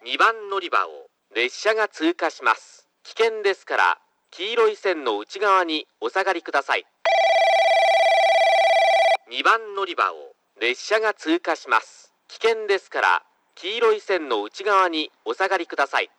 2番乗り場を列車が通過します。危険ですから黄色い線の内側にお下がりください。2番乗り場を列車が通過します。危険ですから黄色い線の内側にお下がりください。